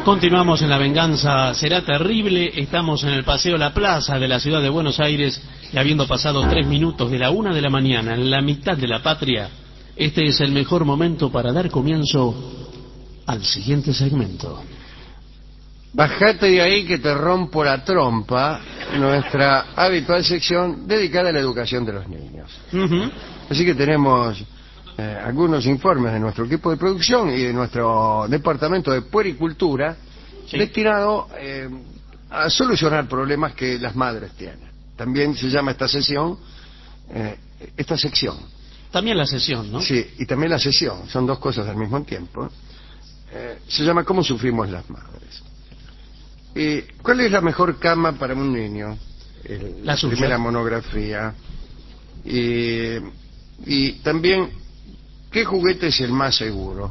Continuamos en La Venganza Será Terrible. Estamos en el Paseo La Plaza de la ciudad de Buenos Aires y habiendo pasado 3 minutos de la 1 de la mañana, en la mitad de la patria, este es el mejor momento para dar comienzo al siguiente segmento. Bajate de ahí que te rompo la trompa, nuestra habitual sección dedicada a la educación de los niños. Así que tenemos algunos informes de nuestro equipo de producción y de nuestro departamento de puericultura, sí, destinado a solucionar problemas que las madres tienen. También se llama esta sección, También la sesión, ¿no? Sí, y también la sesión, son dos cosas al mismo tiempo. Se llama ¿Cómo sufrimos las madres? ¿Cuál es la mejor cama para un niño? La primera monografía. Y también, ¿qué juguete es el más seguro?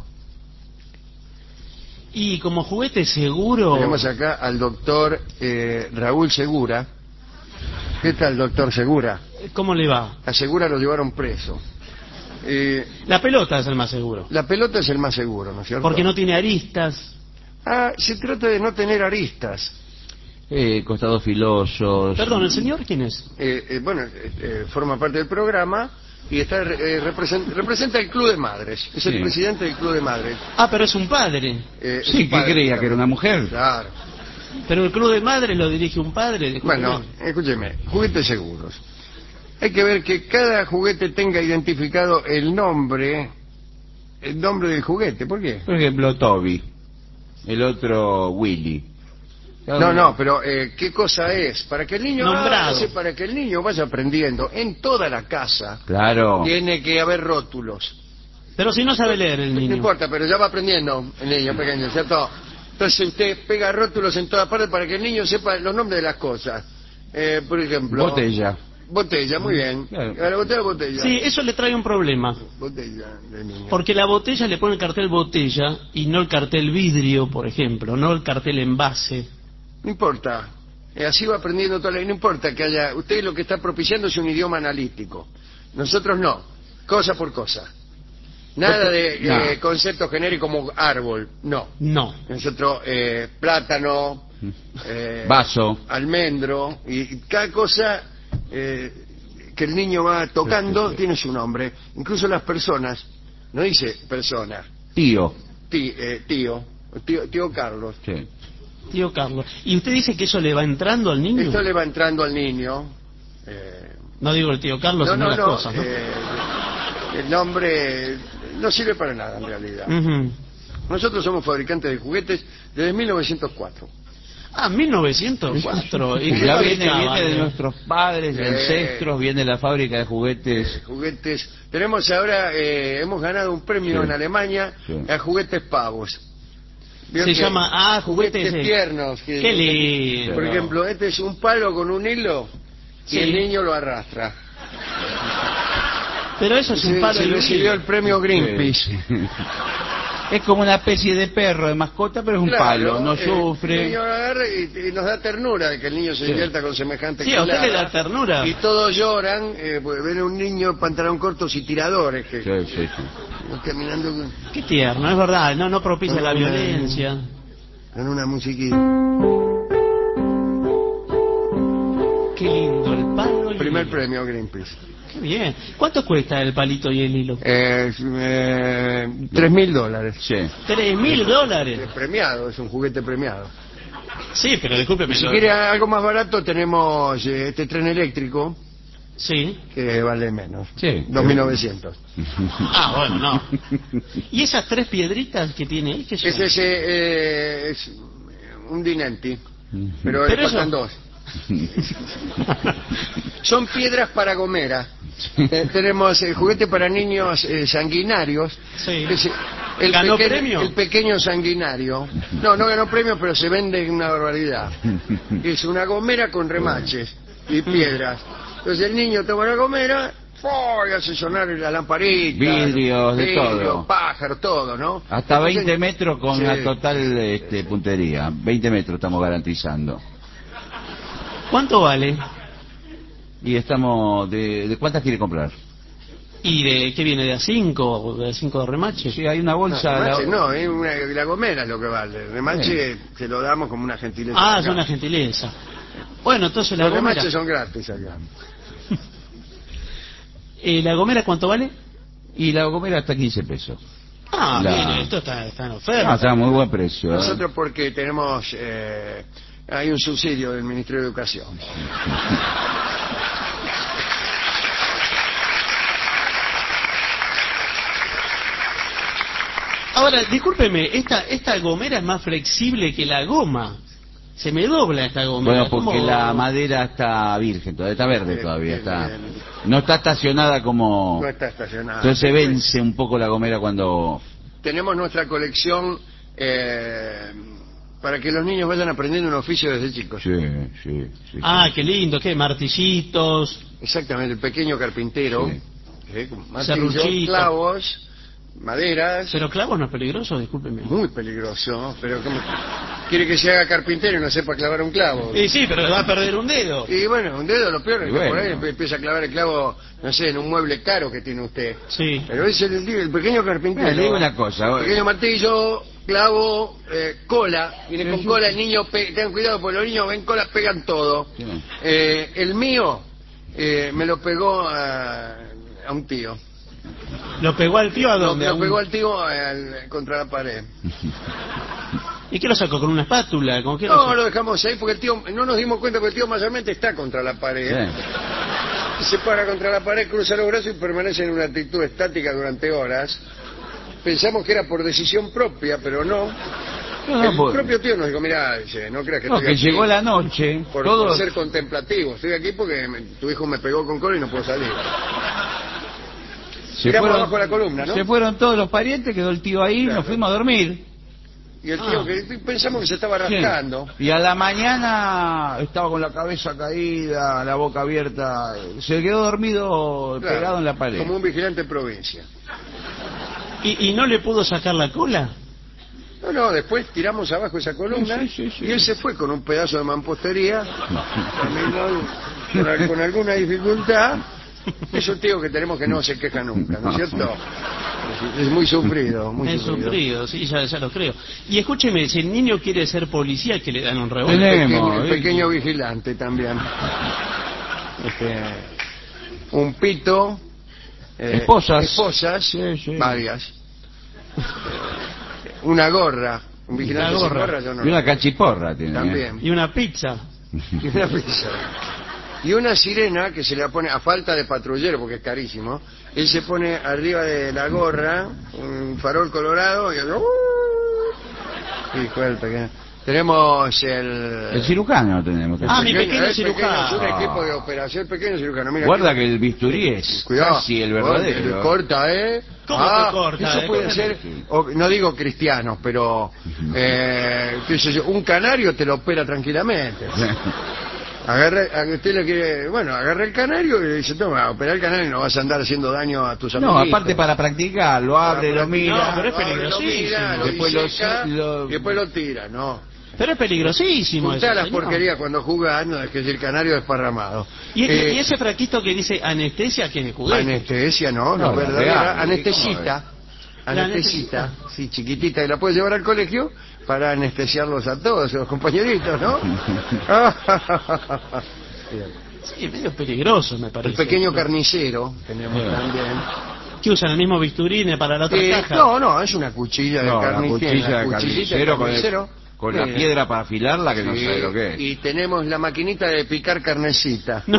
Y como juguete seguro... Tenemos acá al doctor Raúl Segura. ¿Qué tal, doctor Segura? ¿Cómo le va? A Segura lo llevaron preso. La pelota es el más seguro. La pelota es el más seguro, ¿no es cierto? Porque no tiene aristas. Se trata de no tener aristas. Costados filosos. Perdón, ¿el señor quién es? Forma parte del programa y representa el Club de Madres. Es el presidente del Club de Madres. Ah, pero es un padre. Sí, ¿qué creía? ¿Que era una mujer? Claro. Pero el Club de Madres lo dirige un padre. Bueno, escúcheme, juguetes seguros. Hay que ver que cada juguete tenga identificado el nombre del juguete. ¿Por qué? Por ejemplo, Toby. El otro, Willy. No, pero ¿qué cosa es? Para que el niño para que el niño vaya aprendiendo en toda la casa. Claro. Tiene que haber rótulos. Pero si no sabe leer el niño. No importa, pero ya va aprendiendo el niño pequeño, ¿cierto? Entonces usted pega rótulos en todas partes para que el niño sepa los nombres de las cosas. Por ejemplo... Botella, muy bien. Claro. A la botella. Sí, eso le trae un problema. Botella de niño. Porque la botella le pone el cartel botella y no el cartel vidrio, por ejemplo, no el cartel envase. No importa. Así va aprendiendo toda la... No importa que haya... Usted lo que está propiciando es un idioma analítico. Nosotros no. Cosa por cosa. Nada de conceptos genéricos como árbol. No. Nosotros, plátano, vaso, almendro, y cada cosa que el niño va tocando tiene su nombre. Incluso las personas, no dice persona. Tío Carlos. Sí. Tío Carlos. ¿Y usted dice que eso le va entrando al niño? Esto le va entrando al niño. No digo el tío Carlos, sino las cosas, ¿no? El nombre no sirve para nada en realidad. Nosotros somos fabricantes de juguetes desde 1904. Ah, 1904. ¿Y ya viene de nuestros padres, de ancestros, viene la fábrica de juguetes. Juguetes. Tenemos ahora, hemos ganado un premio en Alemania a juguetes pavos. Se llama, juguetes tiernos. Qué lindo. Por ejemplo, este es un palo con un hilo y el niño lo arrastra. Pero eso es un palo. Se recibió el premio Greenpeace. Es como una especie de perro, de mascota, pero es un palo, no sufre. El niño lo agarra y nos da ternura de que el niño se divierta con semejante a usted le da ternura. Y todos lloran, porque ven a un niño pantalón cortos y tiradores que caminando. Qué tierno, es verdad, no propicia la violencia. Con una musiquita. Qué lindo, el palo y Primer premio Greenpeace. Qué bien. ¿Cuánto cuesta el palito y el hilo? $3.000. Sí. $3.000. Es premiado, es un juguete premiado. Sí, pero discúlpeme. Si quiere algo más barato, tenemos este tren eléctrico. Sí. Que vale menos. Sí. 2.900. Ah, bueno, no. ¿Y esas 3 piedritas que tiene ahí? ¿Qué son? Es un dinenti. Pero le faltan 2. Son piedras para gomera. Tenemos el juguete para niños sanguinarios. Sí. ¿Ganó premio? El pequeño sanguinario. No ganó premio, pero se vende una barbaridad. Es una gomera con remaches y piedras. Entonces el niño toma la gomera y hace sonar la lamparita, vidrios, de todo, pájaros, todo, ¿no? Hasta 20 metros con la total puntería. 20 metros estamos garantizando. ¿Cuánto vale? Y estamos... ¿De cuántas quiere comprar? ¿Y de qué viene? ¿De A5? ¿De A5 de remache? Sí, hay una bolsa... No, es la gomera es lo que vale. El remache se lo damos como una gentileza. Ah, es una gentileza. Bueno, entonces la Los gomera... remaches son gratis acá. ¿La gomera cuánto vale? Y la gomera hasta 15 pesos. Ah, mire, esto está en oferta. Está a muy buen precio. Nosotros porque tenemos... hay un subsidio del Ministerio de Educación. Ahora, discúlpeme, esta gomera es más flexible que la goma. Se me dobla esta gomera. Bueno, porque la madera está virgen, todavía está verde todavía. Está. No está estacionada como... No está estacionada. Entonces se vence un poco la gomera cuando... Tenemos nuestra colección para que los niños vayan aprendiendo un oficio desde chicos. Sí. Ah, qué lindo, qué martillitos. Exactamente, el pequeño carpintero. Sí. Martillos, Serruchito. clavos, maderas. Pero clavos no es peligroso, discúlpeme. Muy peligroso, pero ¿cómo? Quiere que se haga carpintero y no sepa clavar un clavo. Y sí, pero va a perder un dedo. Y bueno, un dedo lo peor es que bueno. por ahí empieza a clavar el clavo, no sé, en un mueble caro que tiene usted. Sí. Pero es el pequeño carpintero. Le digo una cosa. Pequeño martillo, clavo, cola. Viene con cola el niño, tengan cuidado porque los niños ven cola, pegan todo. Sí. El mío me lo pegó a un tío. ¿Lo pegó al tío a dónde? Lo pegó al tío contra la pared. ¿Y qué lo sacó? ¿Con una espátula? ¿Con qué lo No, sacó? lo dejamos ahí porque el tío, no nos dimos cuenta que el tío mayormente está contra la pared. Se para contra la pared, cruza los brazos y permanece en una actitud estática durante horas. Pensamos que era por decisión propia, pero no. El propio tío nos dijo, mirá, dice, no creas que estoy que aquí llegó la noche. por ser contemplativo. Estoy aquí porque tu hijo me pegó con cola y no puedo salir. Tiramos abajo la columna, ¿no? Se fueron todos los parientes, quedó el tío ahí, Claro. nos fuimos a dormir. Y el tío, que pensamos que se estaba rascando. Y a la mañana estaba con la cabeza caída, la boca abierta, se quedó dormido Claro, pegado en la pared. como un vigilante en provincia. ¿Y no le pudo sacar la cola? No, después tiramos abajo esa columna Sí. y él se fue con un pedazo de mampostería, con alguna dificultad. Es un tío que tenemos que no se queja nunca, ¿no es cierto? Es muy sufrido, muy Es sufrido, sí, ya lo creo. Y escúcheme, si el niño quiere ser policía, que le dan un revólver. El pequeño vigilante también. Un pito. Esposas, Sí. varias. Una gorra. Un vigilante sin gorra, yo no. Y una cachiporra tiene. También. Y una pizza. Y una pizza. Y una sirena que se le pone, a falta de patrullero, porque es carísimo, él se pone arriba de la gorra, un farol colorado, y... Hijo del pequeño. Tenemos El cirujano tenemos. Mi pequeño cirujano. Es un equipo de operación, el pequeño cirujano. Mira, Guarda que el bisturí es cuidado, casi el verdadero. Corta, ¿Cómo que corta? Eso puede ser, no digo cristianos, pero qué sé yo, un canario te lo opera tranquilamente. Usted le quiere, agarra el canario y le dice, toma, operar el canario y no vas a andar haciendo daño a tus amigos. No, aparte para practicar, lo abre, lo mira. No, pero es peligrosísimo. Después después lo tira, no. Pero es peligrosísimo. Juntá eso, las señor. porquerías cuando jugás, no es que es el canario desparramado. ¿Y ese frasquito que dice anestesia, que es de juguete? Anestesia, no, No, verdadera. real. Anestesita. Anestesita, sí, chiquitita, y la puedes llevar al colegio para anestesiarlos a todos, a los compañeritos, ¿no? Sí, medio peligroso, me parece. El pequeño carnicero tenemos también. ¿Qué usan el mismo bisturí para la otra caja? No, es una cuchilla de cuchilla de carnicero. carnicero con la piedra para afilarla que no sabe lo que es. Y tenemos la maquinita de picar carnecita. No.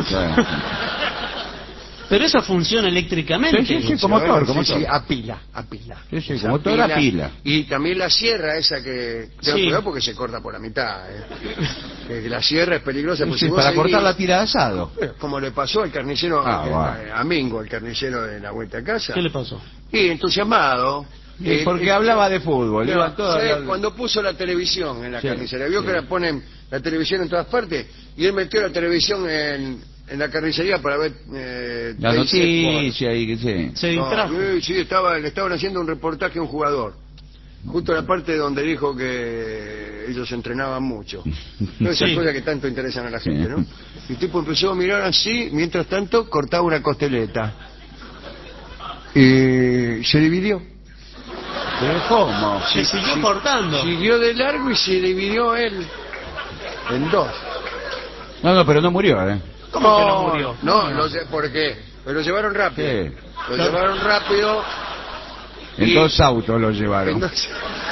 Pero eso funciona eléctricamente. Sí, como motor, como sí, motor. a pila. Sí, como toda la pila. Y también la sierra esa que... Ten cuidado porque se corta por la mitad. Que la sierra es peligrosa. Porque si vos para seguís, cortar la tira de asado. como le pasó al carnicero, bueno. a Mingo, el carnicero de la vuelta a casa. ¿Qué le pasó? Y entusiasmado. Porque hablaba de fútbol. Cuando puso la televisión en la carnicería, vio que la ponen la televisión en todas partes, y él metió la televisión en la carnicería para ver la noticia y que sí. Se distrajo. Sí, le estaban haciendo un reportaje a un jugador, justo la parte donde dijo que ellos entrenaban mucho, todas esas cosas que tanto interesan a la gente, ¿no? Y el tipo empezó a mirar así, mientras tanto cortaba una costeleta. y se dividió. ¿Pero cómo? Se siguió cortando. Siguió de largo y se dividió él en dos. No, pero no murió, ¿eh? ¿Cómo que no murió? No sé por qué. Pero lo llevaron rápido. Sí. Lo llevaron rápido. En y- 2 autos lo llevaron. Entonces,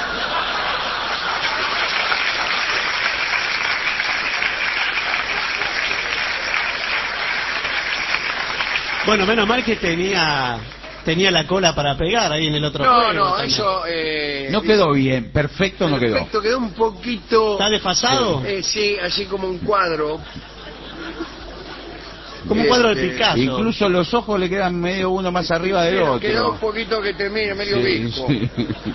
Bueno, menos mal que tenía la cola para pegar ahí en el otro juego. no, también. eso... No quedó bien, perfecto no quedó. Perfecto, quedó un poquito... ¿Está desfasado? Sí, así como un cuadro. Como un cuadro de Este, Picasso. Incluso los ojos le quedan medio uno más arriba del otro. Quedó un poquito que termina medio visco. Sí.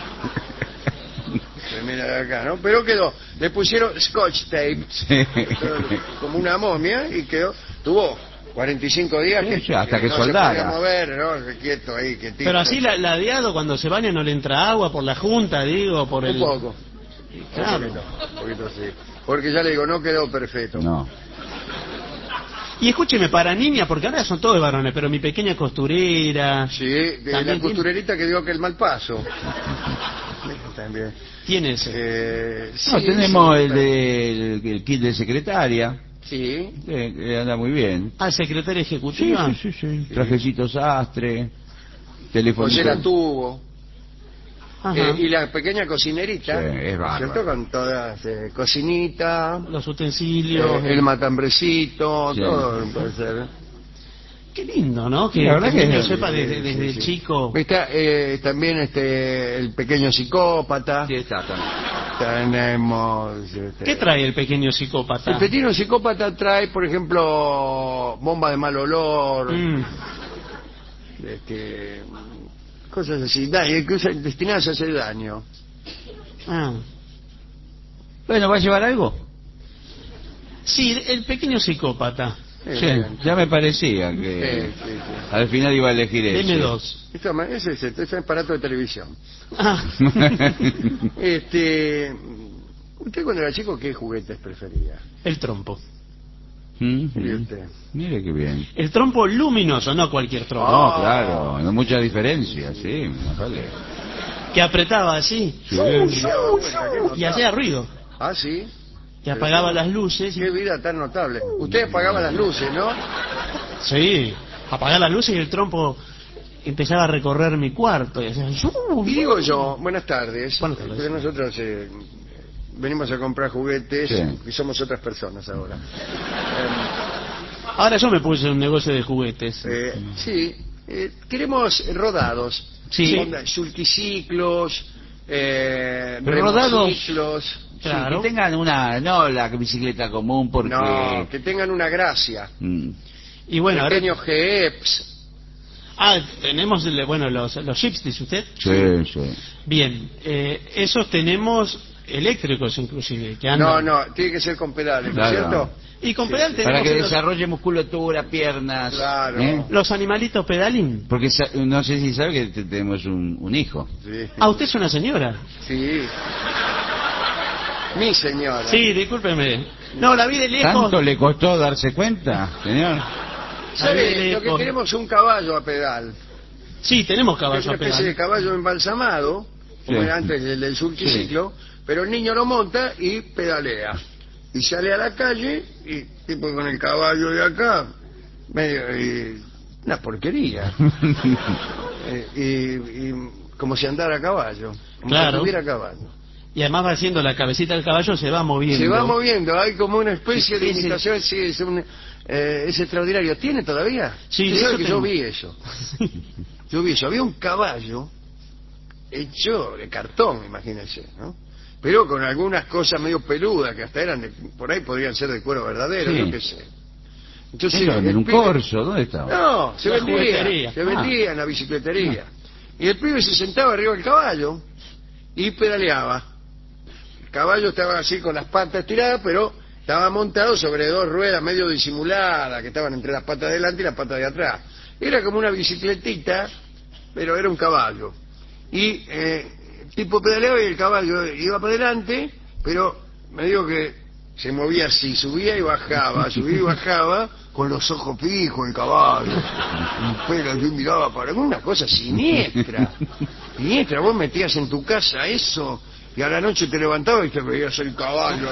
Termina de acá, ¿no? Pero quedó. Le pusieron scotch tape, Sí. como una momia, y quedó. Tuvo 45 días Sí, sí, hasta que no soldara. se podía mover, ¿no? Quieto ahí, quietito. Pero así ladeado cuando se baña no le entra agua por la junta, digo, por el... Un poco. Claro. Un poquito sí. Porque ya le digo, no quedó perfecto. No. Y escúcheme, para niña, porque ahora son todos varones, pero mi pequeña costurera... Sí, de la También costurerita que dio que el mal paso. También. tiene ese. Sí, No, tenemos sí, el kit de secretaria, Sí. que anda muy bien. Ah, secretaria Sí, ejecutiva. sí. Trajecito sastre, teléfono. José tuvo. Ajá. Y la pequeña cocinerita, Sí, es bárbaro. ¿cierto? Con todas, cocinita, Los utensilios. el matambrecito, Sí. todo puede ser. Qué lindo, ¿no? Que La verdad el que niño es- sepa Sí, desde sí. chico. Está, también el pequeño psicópata. Sí, está también. Tenemos... ¿Qué trae el pequeño psicópata? El pequeño psicópata trae, por ejemplo, bomba de mal olor, Mm. cosas así, cosas destinadas a hacer daño. Ah. Bueno, ¿va a llevar algo? Sí, el pequeño psicópata. Sí, ya me parecía que Sí. al final iba a elegir ese. Deme dos. Ese es aparato de televisión. Ah. ¿Usted cuando era chico qué juguetes prefería? El trompo. ¿Y usted? Mire qué bien. El trompo luminoso, no cualquier trompo. No, claro, no mucha diferencia, sí, más vale. Que apretaba así Sí. y hacía ruido. Ah, sí. Que apagaba las luces. Qué vida tan notable. Usted apagaba las luces, ¿no? Sí, apagaba las luces y el trompo empezaba a recorrer mi cuarto. Y hacía... Y digo yo, buenas tardes. Buenas tardes. Porque nosotros venimos a comprar juguetes Sí. y somos otras personas ahora. Ahora yo me puse un negocio de juguetes. Sí, queremos rodados. Sí. Onda, sulquiciclos, rodados. remociclos. Claro. Sí, que tengan no la bicicleta común porque... No, que tengan una gracia. Y bueno, ahora... Pequeños GEPs. Tenemos los chips, dice usted. Sí. Bien, esos tenemos eléctricos inclusive, que andan. No, tiene que ser con pedales, ¿no es Claro. cierto? Y con Sí, pedal sí. tenemos Para que los, desarrolle musculatura, piernas. Claro. los animalitos pedalín. Porque no sé si sabe que tenemos un hijo. Sí. Usted es una señora. Sí. Mi señora. Sí, discúlpeme. No, la vi de lejos. ¿Tanto le costó darse cuenta, señor? ¿Sabe? Lo que queremos es un caballo a pedal. Sí, tenemos Es caballo una a especie de pedal. caballo embalsamado, como Sí. era antes el del sulquiciclo, pero el niño lo monta y pedalea. Y sale a la calle y tipo con el caballo de acá, medio una porquería. Y como si andara a caballo, como Claro. si anduviera a caballo. Y además va haciendo la cabecita del caballo, se va moviendo. Se va moviendo, hay como una especie de Ese- imitación, sí, es extraordinario. ¿Tiene todavía? Sí, Usted de sabe eso que yo tengo. vi eso. Yo vi eso, había un caballo hecho de cartón, imagínense, ¿no? Pero con algunas cosas medio peludas que hasta eran por ahí podrían ser de cuero verdadero, Sí. yo qué sé. Entonces, Eso, en el un pibe- corso, ¿dónde estaba? No, se La vendía, juguetería. se vendía en la bicicletería. Y el pibe se sentaba arriba del caballo y pedaleaba. El caballo estaba así con las patas tiradas, pero estaba montado sobre dos ruedas medio disimuladas que estaban entre las patas de delante y las patas de atrás. Era como una bicicletita, pero era un caballo. Y el tipo pedaleaba y el caballo iba para adelante, pero me digo que Se movía así, subía y bajaba, con los ojos fijos el caballo. Un pelo así miraba para una cosa siniestra. Siniestra, vos metías en tu casa eso y a la noche te levantabas y te veías el caballo.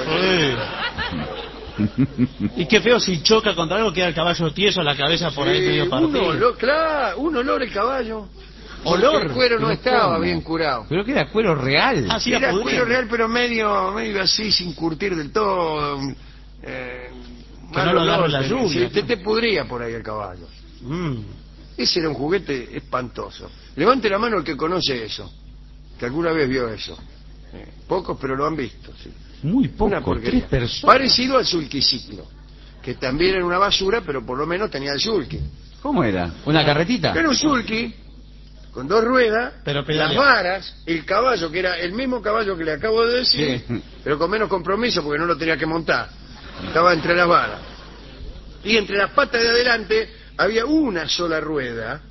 Y qué feo si choca contra algo, queda el caballo tieso, la cabeza por ahí medio partida. Claro, un olor el caballo. ¿Olor? El cuero no ¿Pero estaba cómo? bien curado. Pero que era cuero real. Ah, sí, Era podría. cuero real, pero medio así, sin curtir del todo. Que no lo agarre la lluvia. Sí, te pudría por ahí el caballo. Mm. Ese era un juguete espantoso. Levante la mano el que conoce eso, que alguna vez vio eso. Pocos, pero lo han visto. Sí. Muy Una poco, porquería. 3 personas. Parecido al sulquiciclo, que también era una basura, pero por lo menos tenía el sulky. ¿Cómo era? ¿Una carretita? Era un sulky con 2 ruedas, Pero las pedaleaba. varas, el caballo, que era el mismo caballo que le acabo de decir, Sí. pero con menos compromiso porque no lo tenía que montar. Estaba entre las varas. Y entre las patas de adelante había una sola rueda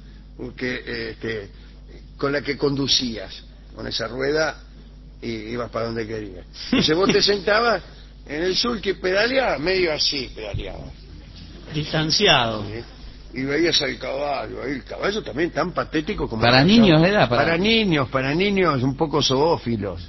con la que conducías. Con esa rueda ibas para donde querías. Entonces vos te sentabas en el sulky, pedaleabas, medio así pedaleabas. Distanciado. ¿Sí? Y veías al caballo, ahí el caballo también tan patético como Para el niños caballo. era, Para niños un poco zoófilos.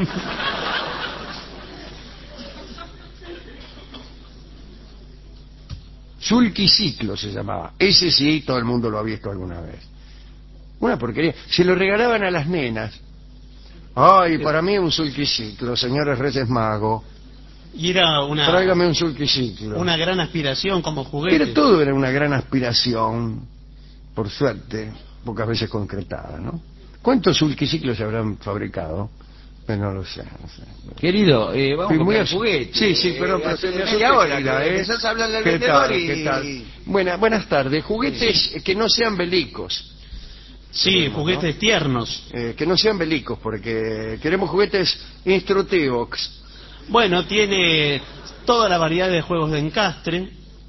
Sulquiciclo se llamaba. Ese sí, todo el mundo lo ha visto alguna vez. Una porquería. Se lo regalaban a las nenas. Ay, para mí un sulquiciclo, señores Reyes Magos. Y era Tráigame un sulquiciclo. una gran aspiración como juguete. Pero todo era una gran aspiración, por suerte, pocas veces concretada, ¿no? ¿Cuántos sulquiciclos se habrán fabricado? Pues no lo sé. Querido, vamos Fui a muy comprar as- juguetes. Sí, sí, pero se me hace media hora, enseguida, que empezás a hablar del ¿Qué vendedor tal? y... ¿Qué tal? Buenas tardes. Juguetes que no sean belicos. Sí, juguetes tiernos. Que no sean belicos, porque queremos juguetes instructivos. Bueno, tiene toda la variedad de juegos de encastre.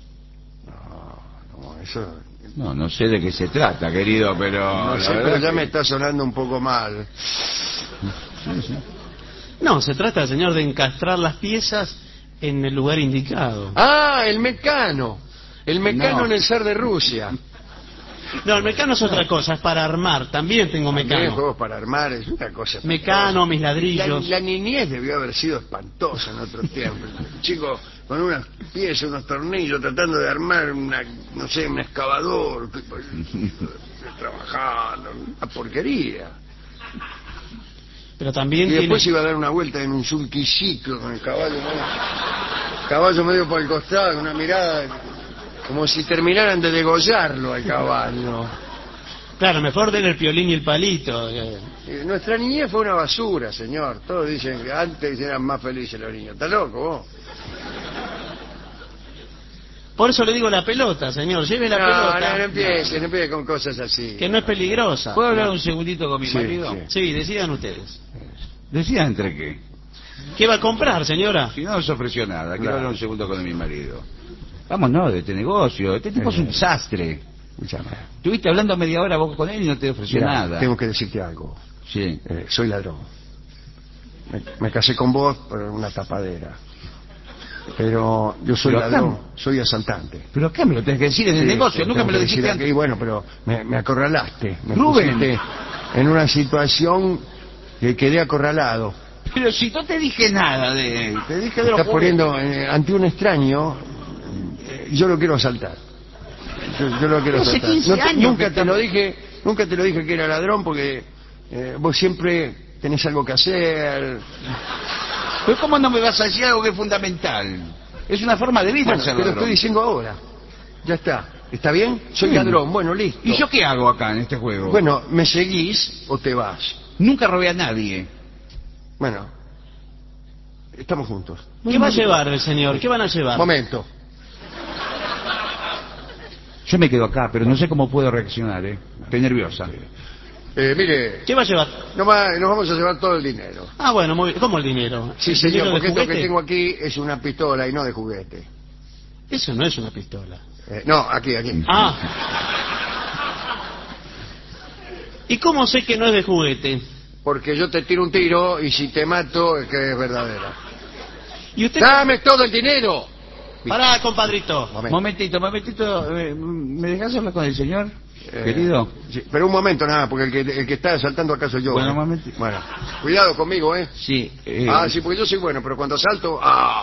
No, eso... No sé de qué se trata, querido, pero... No la sé, verdad pero ya que- me está sonando un poco mal. No, se trata, señor, de encastrar las piezas en el lugar indicado. Ah, el Mecano. El Mecano No. en el zar de Rusia. No, el mecano es otra cosa, es para armar. También tengo También mecano. juegos para armar, es una cosa espantosa. Mecano, mis ladrillos. La niñez debió haber sido espantosa en otro tiempo. El chico con unas piezas, unos tornillos, tratando de armar no sé, un excavador, trabajando, una porquería. Pero también Y tiene... después iba a dar una vuelta en un sulquiciclo con el caballo, ¿no? Caballo medio por el costado, una mirada como si terminaran de degollarlo al caballo. Claro, mejor den el piolín y el palito. Nuestra niñez fue una basura, señor. Todos dicen que antes eran más felices los niños. ¿Está loco vos? Por eso le digo la pelota, señor. Lleve la pelota. No empiece con cosas así. Que no es peligrosa. ¿Puedo hablar un segundito con mi Sí, marido? sí. Sí, decidan ustedes. Decía entre qué. ¿Qué va a comprar, señora? Si no nos ofreció nada, quiero Claro. hablar un segundo con mi marido. Vámonos de este negocio, este tipo es un desastre. Escúchame. Estuviste hablando media hora vos con él y no te ofreció Mirá, nada. tengo que decirte algo. Sí. Soy ladrón. Me casé con vos por una tapadera. Pero yo soy Pero acá- ladrón, soy asaltante. ¿Pero qué me lo tenés que decir en el Sí, negocio? Nunca tengo me lo que dijiste decir antes. aquí, bueno, pero me acorralaste. Me Rubén. pusiste en una situación que quedé acorralado. Pero si no te dije nada de él, te dije de Me los estás juguetes. poniendo ante un extraño. Yo lo quiero asaltar. Yo lo quiero Hace asaltar. 15 años Nunca que te lo dije, nunca te lo dije que era ladrón porque vos siempre tenés algo que hacer. Pero ¿cómo no me vas a decir algo que es fundamental? Es una forma de vida Bueno, ser te lo ladrón. estoy diciendo ahora. Ya está. ¿Está bien? Soy Bien. ladrón. Bueno, listo. ¿Y yo qué hago acá en este juego? Bueno, ¿me seguís o te vas? Nunca robé a nadie. Bueno, estamos juntos. ¿Qué va a llevar el señor? ¿Qué van a llevar? Momento. Yo me quedo acá, pero no sé cómo puedo reaccionar, Estoy nerviosa. Mire, ¿Qué va a llevar? nos vamos a llevar todo el dinero. Ah, bueno, muy bien. ¿Cómo el dinero? Sí, ¿El señor, dinero de porque esto que juguete? tengo aquí es una pistola y no de juguete. Eso no es una pistola. No, aquí. Ah. ¿Y cómo sé que no es de juguete? Porque yo te tiro un tiro y si te mato es que es verdadera. ¿Y usted? ¡Dame todo el dinero! Pará, compadrito. Momentito, ¿me dejás hablar con el señor, querido? Sí, pero un momento nada, porque el que está asaltando acá soy yo. Bueno, un momento. Bueno, cuidado conmigo, ¿eh? Sí. Sí, porque yo soy bueno, pero cuando asalto...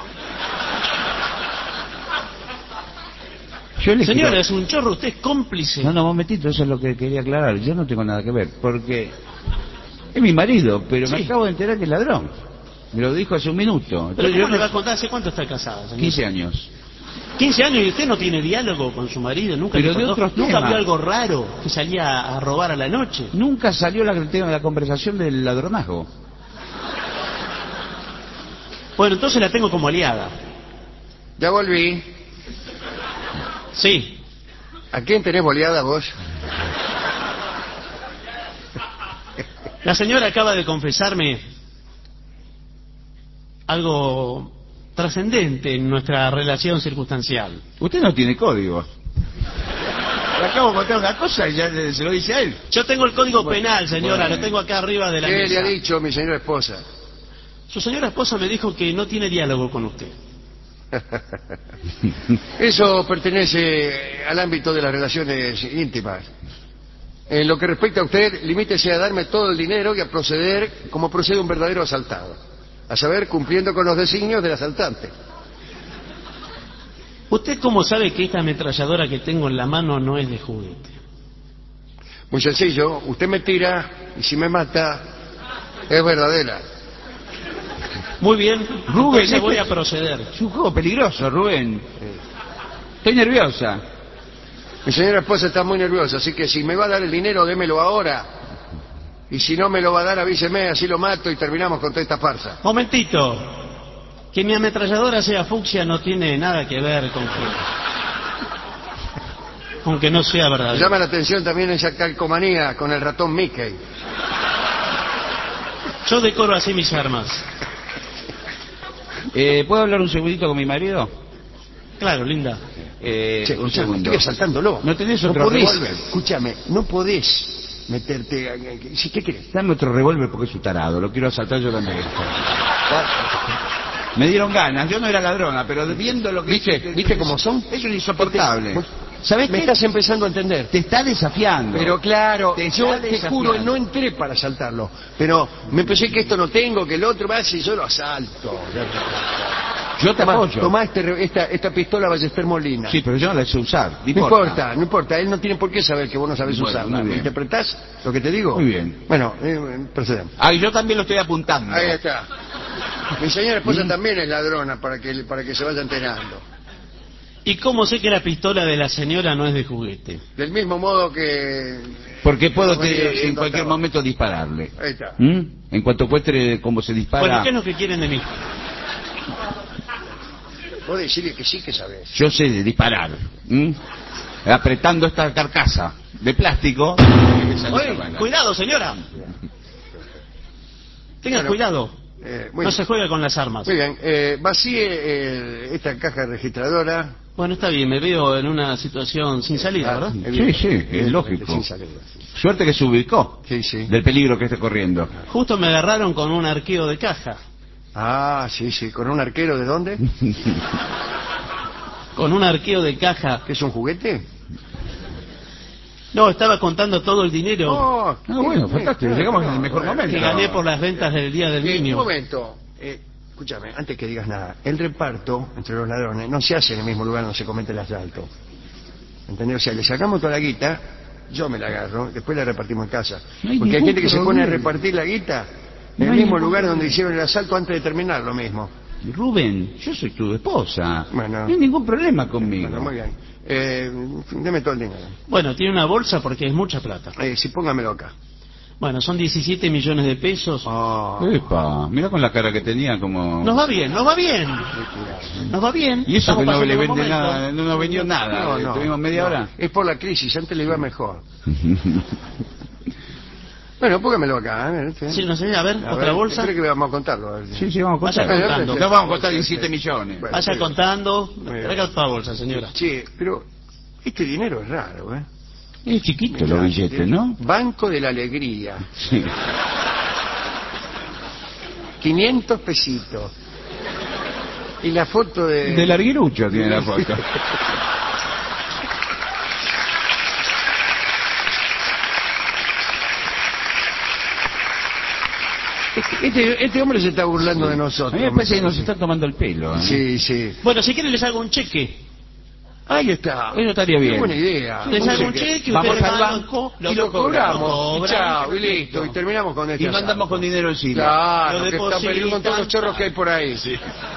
Señora, es un chorro, usted es cómplice. No, momentito, eso es lo que quería aclarar. Yo no tengo nada que ver, porque es mi marido, pero me acabo de enterar que es ladrón. Me lo dijo hace un minuto. ¿Pero cómo le va a contar? ¿Hace cuánto está casada, señor? 15 años. 15 años y usted no tiene diálogo con su marido, nunca Pero le de contó, otros nunca temas. vio algo raro que salía a robar a la noche. Nunca salió el tema de la conversación del ladronazgo. Bueno, entonces la tengo como aliada. Ya volví. Sí. ¿A quién tenés boleada vos? La señora acaba de confesarme algo trascendente en nuestra relación circunstancial. Usted no tiene código. Le acabo de contar una cosa y ya se lo dice a él. Yo tengo el código penal, señora, bueno. lo tengo acá arriba de la ¿Qué mesa. le ha dicho mi señora esposa? Su señora esposa me dijo que no tiene diálogo con usted. Eso pertenece al ámbito de las relaciones íntimas. En lo que respecta a usted, limítese a darme todo el dinero y a proceder como procede un verdadero asaltado. A saber, cumpliendo con los designios del asaltante. ¿Usted cómo sabe que esta ametralladora que tengo en la mano no es de juguete? Muy sencillo, usted me tira y si me mata, es verdadera. Muy bien, Rubén, entonces voy a proceder. Es un juego peligroso, Rubén. Estoy nerviosa. Mi señora esposa está muy nerviosa, así que si me va a dar el dinero, démelo ahora. Y si no me lo va a dar, avíseme, así lo mato y terminamos con toda esta farsa. Momentito. Que mi ametralladora sea fucsia no tiene nada que ver con que no sea Me verdadero. llama la atención también esa calcomanía con el ratón Mickey. Yo decoro así mis armas. ¿Puedo hablar un segundito con mi marido? Claro, linda. Che, Un escuchame, segundo. estoy asaltándolo. ¿No tenés No otro podés, revólver? escúchame, no podés meterte... ¿Qué querés? Dame otro revólver porque es un tarado. Lo quiero asaltar yo también. Me dieron ganas. Yo no era ladrona, pero viendo lo que... ¿Viste cómo son? Es un insoportable. ¿Sabés Me qué? estás empezando a entender. Te está desafiando. Pero claro, Te yo está te desafiando. juro, no entré para asaltarlo. Pero me pensé que esto no tengo, que el otro va y yo lo asalto. Yo te apoyo. Tomá esta pistola Ballester Molina. Sí, pero yo no la sé usar. No importa, él no tiene por qué saber que vos no sabés Bueno, usarla. muy bien. ¿Interpretás lo que te digo? Muy bien. Bueno, procedemos. Ah, y yo también lo estoy apuntando. Ahí está. Mi señora esposa también es ladrona, para que se vaya enterando. ¿Y cómo sé que la pistola de la señora no es de juguete? Del mismo modo que... Porque puedo Como venía en haciendo cualquier hasta ahora. momento dispararle. Ahí está. En cuanto muestre cómo se dispara, Bueno, ¿qué es lo que quieren de mí? Vos decirle que sí que sabés. yo sé de disparar. Apretando esta carcasa de plástico. Oye, cuidado, señora. Tenga Bueno, cuidado. Muy No bien. se juega con las armas. Muy bien, vacíe esta caja registradora. Bueno, está bien, me veo en una situación sin salida, ¿verdad? Sí, es lógico. Sin salida, sí. Suerte que se ubicó Sí, sí. del peligro que está corriendo. Justo me agarraron con un arqueo de caja. Ah, sí, sí. ¿Con un arquero de dónde? Con un arqueo de caja. ¿Qué es un juguete? No, estaba contando todo el dinero Oh, bueno, fantástico. Llegamos en el mejor momento. que gané por las ventas del Día del Un Niño. momento. Escúchame, antes que digas nada. El reparto entre los ladrones no se hace en el mismo lugar donde se comete el asalto. ¿Entendés? O sea, le sacamos toda la guita, yo me la agarro, después la repartimos en casa. No hay Porque hay ningún gente que se pone a problema. repartir la guita en No el hay mismo ningún lugar donde problema. hicieron el asalto antes de terminar lo mismo. Rubén, yo soy tu esposa. Bueno. No hay ningún problema conmigo. Bueno, muy bien. Deme todo el dinero. Bueno, tiene una bolsa porque es mucha plata. Sí, póngamelo acá. Bueno, son 17 millones de pesos. Epa, mira con la cara que tenía como... Nos va bien, nos va bien. Nos va bien. Y eso Estamos que no le pasando vende un momento. nada, no nos vendió nada. Tuvimos media hora. Es por la crisis, antes le iba mejor. Bueno, póngamelo acá. Sí, no sé, a ver, otra bolsa. Creo que vamos a contarlo. A ver si- Sí, vamos a Vaya contar. contando. No vamos a contar 17 millones. Bueno, Vaya sí. contando. bien. Traiga otra bolsa, señora. Sí, pero este dinero es raro, ¿eh? Es chiquito los billetes, ¿no? Banco de la Alegría. Sí. 500 pesitos. Y la foto de... De Larguirucho tiene la foto. Este hombre se está burlando de A nosotros. mí me parece que nos está tomando el pelo. Sí, sí. Bueno, si quieren les hago un cheque. Ahí está. Eso estaría bien. Qué buena idea. Les hago un cheque, Vamos ustedes al van, banco Y lo cobramos. lo cobran. Chao, y listo. Y terminamos con este Y no andamos asalto. con dinero encima. Claro, Lo que está peleando con todos los chorros que hay por ahí. Sí,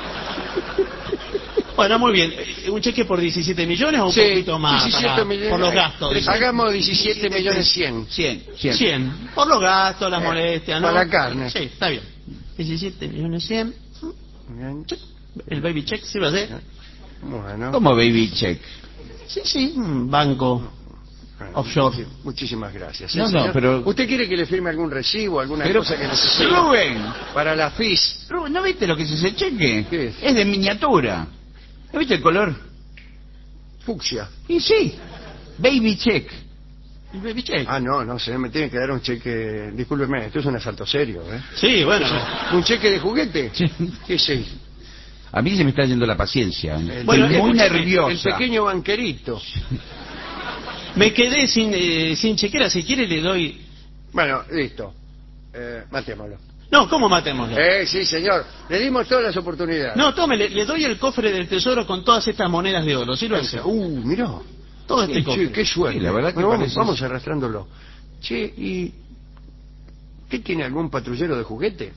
Bueno, muy bien. ¿Un cheque por 17 millones o un poquito más? 17 millones. Por los gastos. Hagamos 17 millones 100. 100. Por los gastos, las molestias, ¿no? Para la carne. Sí, está bien. 17 millones 100. Bien. El baby check, ¿sí va a ser? Bueno. ¿Cómo baby check? Sí. Un banco offshore. Muchísimas gracias. No, señor. pero... ¿Usted quiere que le firme algún recibo, alguna Pero, cosa que necesite? Rubén, Para la FIS. ¿no viste lo que es ese cheque? ¿Qué es? Es de miniatura. ¿No viste el color? Fucsia. Y sí, baby check. El baby check. Ah, no sé, me tiene que dar un cheque. Discúlpeme, esto es un asalto serio, ¿eh? Sí, bueno. ¿Un cheque de juguete? Sí. Sí, sí. A mí se me está yendo la paciencia. Bueno, Estoy muy escúchame, El nerviosa. pequeño banquerito. Me quedé sin chequera. Si quiere le doy... Bueno, listo. Matémoslo. No, ¿cómo matémoslo? Sí, señor. Le dimos todas las oportunidades. No, tome, le doy el cofre del tesoro con todas estas monedas de oro. ¿Sí lo hace? Mirá. Todo este Sí, cofre. qué suerte. Sí, la verdad que Bueno, parece- vamos arrastrándolo. Che, ¿y usted tiene algún patrullero de juguete?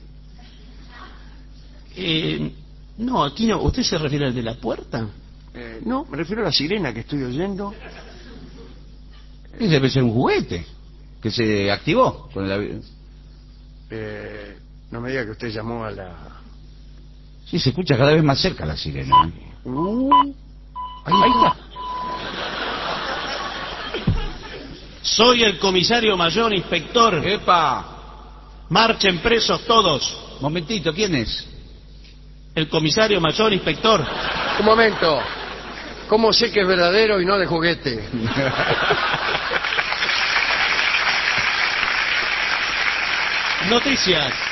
No, aquí no. ¿Usted se refiere al de la puerta? No, me refiero a la sirena que estoy oyendo. Ese debe ser un juguete que se activó con la... No me diga que usted llamó a la... Sí, se escucha cada vez más cerca la sirena. Ahí está. Soy el comisario mayor, inspector. ¡Epa! Marchen presos todos. Momentito, ¿quién es? El comisario mayor, inspector. Un momento. ¿Cómo sé que es verdadero y no de juguete? Noticias.